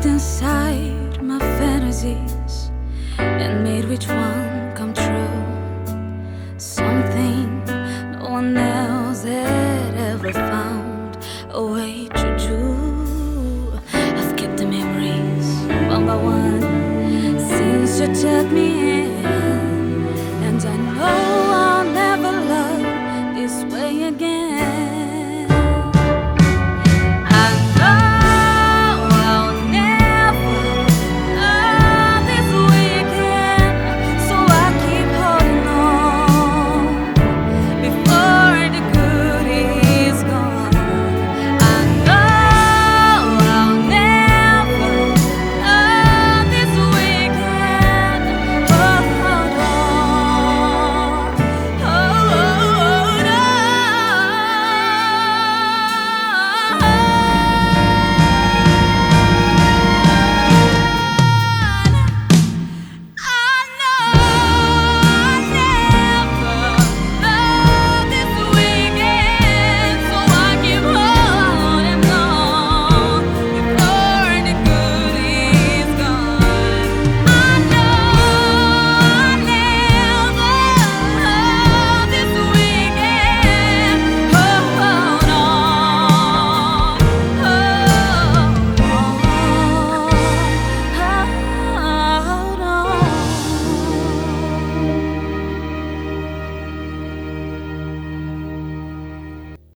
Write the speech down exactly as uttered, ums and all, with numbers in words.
looked inside my fantasies and made which one come true. Something no one else had ever found a way to do. I've kept the memories one by one since you took me in.